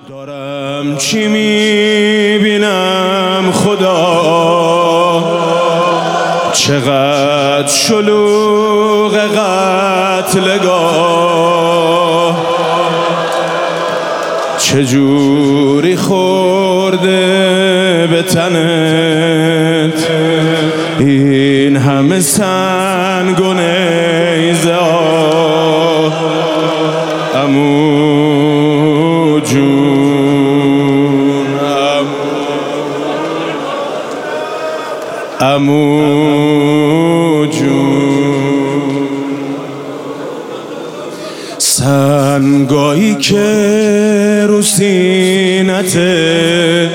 دارم چی میبینم خدا، چقدر شلوغ قتلگاه، چجوری خورده به تنت این همه سنگ و نیزه. عمو جون، عمو جون، سنگایی که رو سینته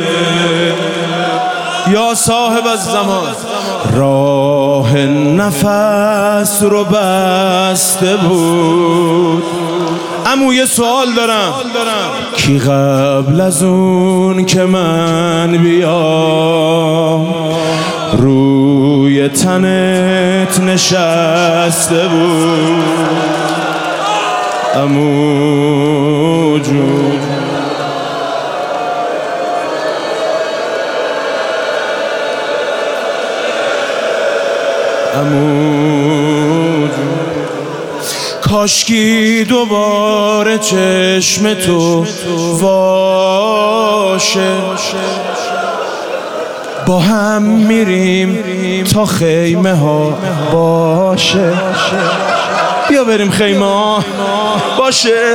یا صاحب الزمان راه نفس رو بسته بود. عمو یه سوال دارم، کی قبل از اون که من بیام روی تنت نشسته بود؟ عمو جون، عمو جون، کاشکی دوباره چشم تو واشه، با هم میریم تا خیمه ها باشه. بیا بریم خیمه ها باشه.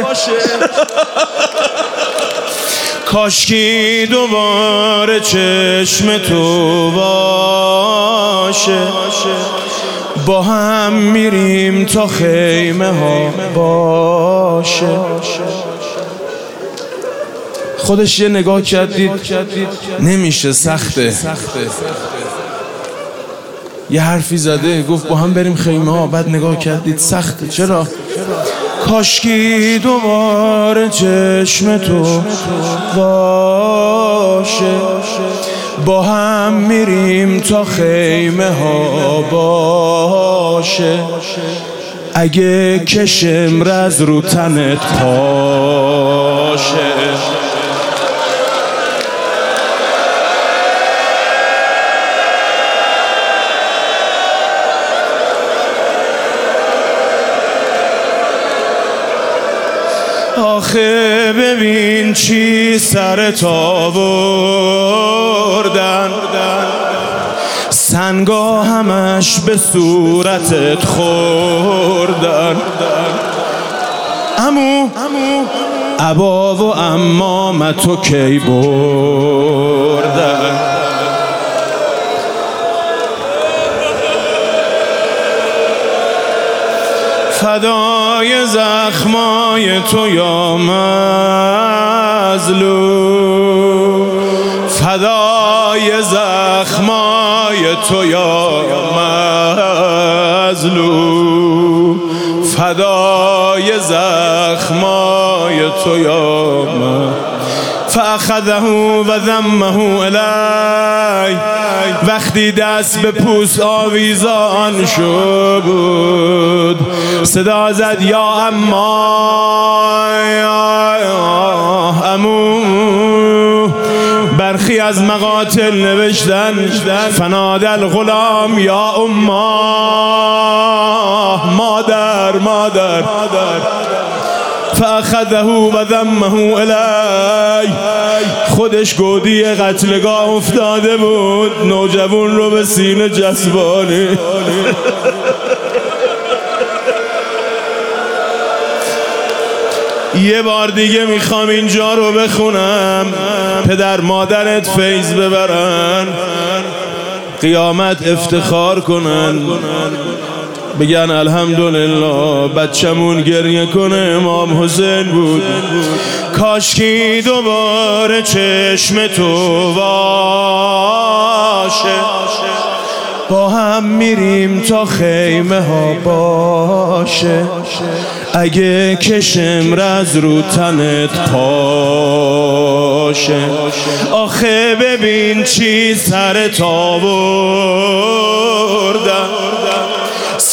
کاشکی دوباره چشم تو باشه، با هم میریم تا خیمه ها باشه. خودش یه نگاه کردید نمیشه، سخته. یه حرفی زده گفت با هم بریم خیمه ها، بعد نگاه کردید سخته. چرا؟ کاشکی دوباره چشم تو باشه، با هم میریم تا خیمه ها باشه. اگه کشم رز رو تنت پاشه، آخه ببین چی سرت آوردن، سنگا همش به صورتت خوردن. عمو ابا و عمامتو کی بردن؟ فدای زخمای تو یا مظلوم، فدای زخمای تو یا مظلوم، فدای زخمای تو یا مظلوم. فاخذه و ذمه الی، وقتی دست به پوست آویزان شد صدا زد یا عمو. برخی از مقاتل نوشتن فنادى الغلام یا اماه، مادر مادر. فاخذه و ذمه الی، خودش گودی قتلگاه افتاده بود، نوجوان رو به سینه جذبانه. یه بار دیگه میخوام اینجا رو بخونم، پدر مادرت فیض ببرن، قیامت افتخار کنن، بگن الحمدلله بچمون گریه کنه امام حسین بود. کاشکی دوباره چشم تو باشه، با هم میریم تا خیمه ها باشه. اگه کشم رز رو تنت پاشه، آخه ببین چی سرت آوردن،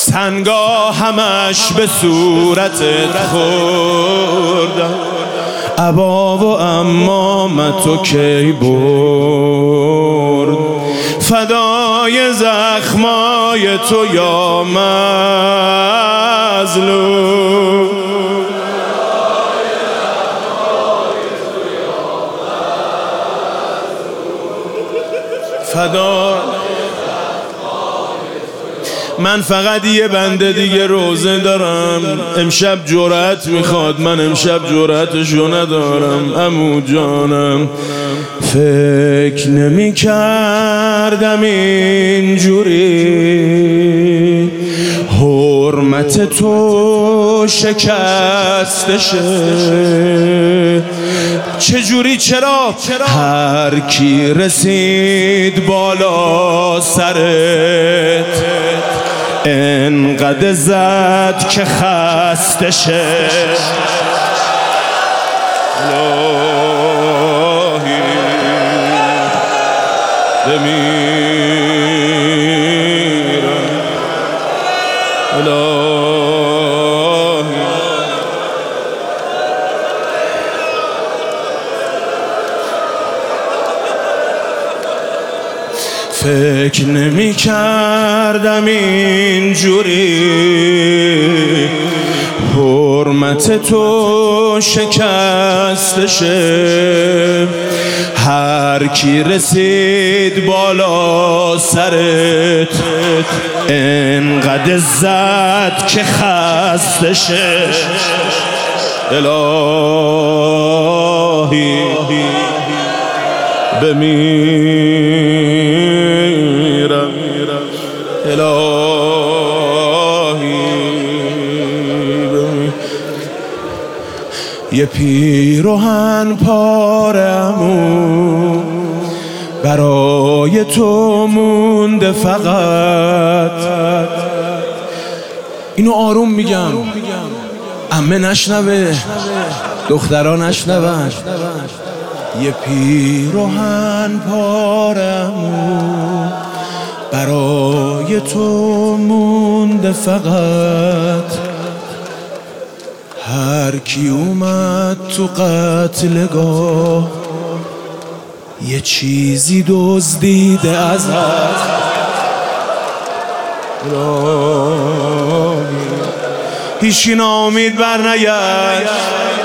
سنگا همش به صورتت خوردن. ابا و عمامتو کی برد، فدای زخمای تو یا مظلوم. فدا من فقط یه بنده دیگه روزه دارم، امشب جرأت میخواد، من امشب جرأتشو ندارم. عمو جانم فکر نمی کردم اینجوری حرمت تو شکسته شه. چجوری؟ چرا؟ هر کی رسید بالا سرت انقدر زد که خسته شه. الهی بمیرم، الهی فکر نمی کردم اینجوری حرمت تو شکسته شه. هر کی رسید بالا سرت انقدر زد که خسته شه. الهی بمیرم، الهی بمیرم. یه پیراهن پارمون برای تو مونده فقط. اینو آروم میگم، عمه نشنوه، دخترا نشنون. یه پیراهن پارمون برای تو مونده فقط. هر کی اومد تو قتلگاه یه چیزی دزدیده ازت. هیچی ناامید بر نگشت.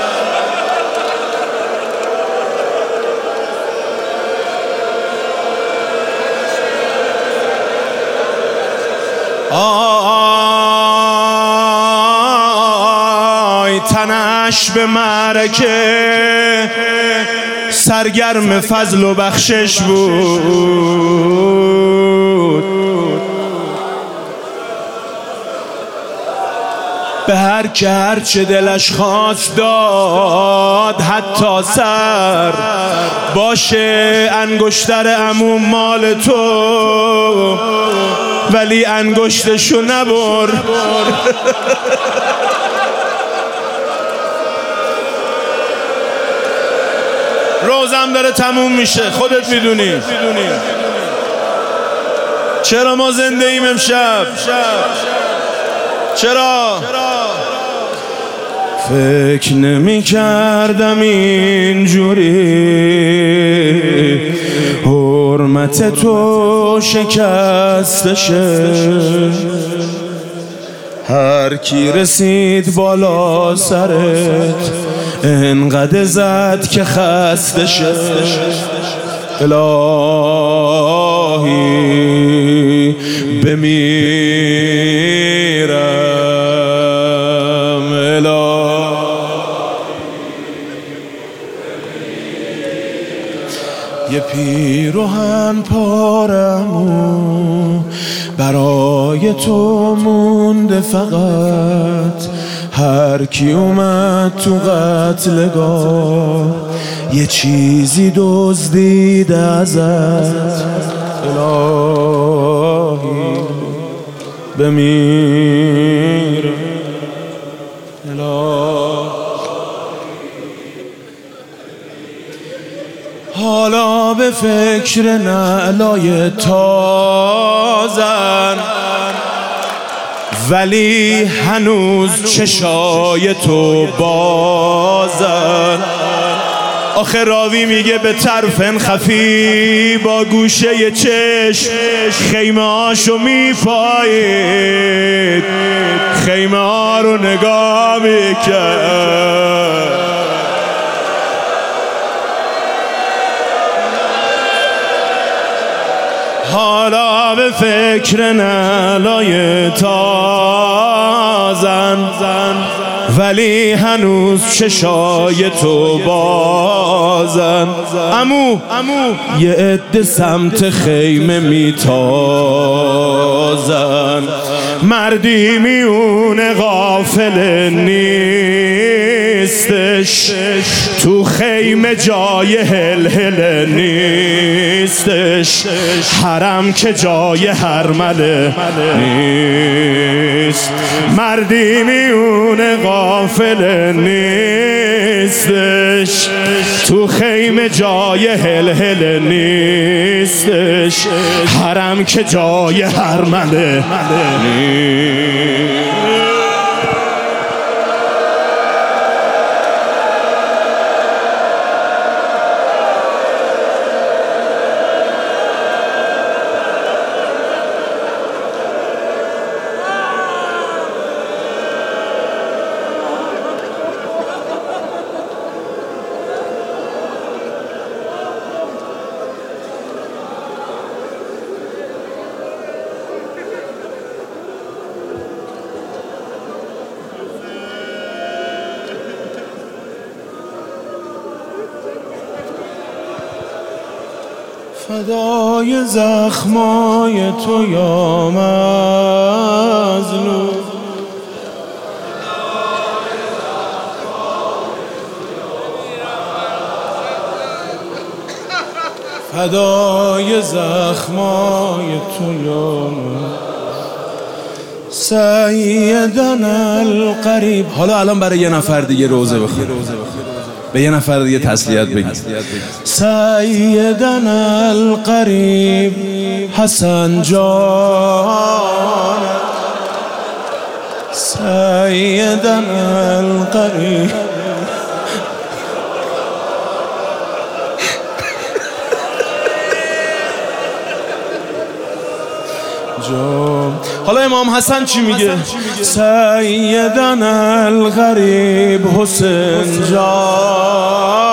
آی تنش به معرکه سرگرم فضل و بخشش بود. به هر که هر چه دلش خواست داد، حتی سر باشه انگشتر عمو مال تو، ولی انگشتشو نبر. روزم داره تموم میشه، خودت میدونی. چرا ما زنده ایم امشب؟ چرا؟ فکر نمی کردم اینجوری حرمت تو شکسته شه. هر کی رسید بالا سرت انقدر زد که خسته شه. الهی بمیرم، الهی یه پیراهن پارمون برای تو مونده فقط. هر کی اومد تو قتلگاه یه چیزی دزدیده ازت. الهی بمیرم، الهی حالا به فکر نعلای تازن، ولی هنوز چشای تو بازن. آخه راوی میگه به طرف خفی با گوشه چشم خیمه هاشو میپایید، خیمه ها رو نگاه میکرد. حالا به فکر نلای تازن، ولی هنوز چشای تو بازن. عمو یه عده سمت خیمه میتازن، مردی میونه غافل نیستش، تو خیمه جای هل نیستش، حرم که جای هرمله نیست. مردی میونه غافل نیستش، تو خیمه جای هل نیستش، حرم که جای هرمله نیست. فدای زخمای تو یا مظلوم، فدای زخمای تو یا سیدنا القریب. حالا الان برای یه نفر دیگه روزه بخونید، به یه نفر دیگه تسلیت بگید. سیدنا القریب حسن جان، سیدنا القریب جان. حالا امام حسن چی میگه؟ سیدنا الغریب حسین جان،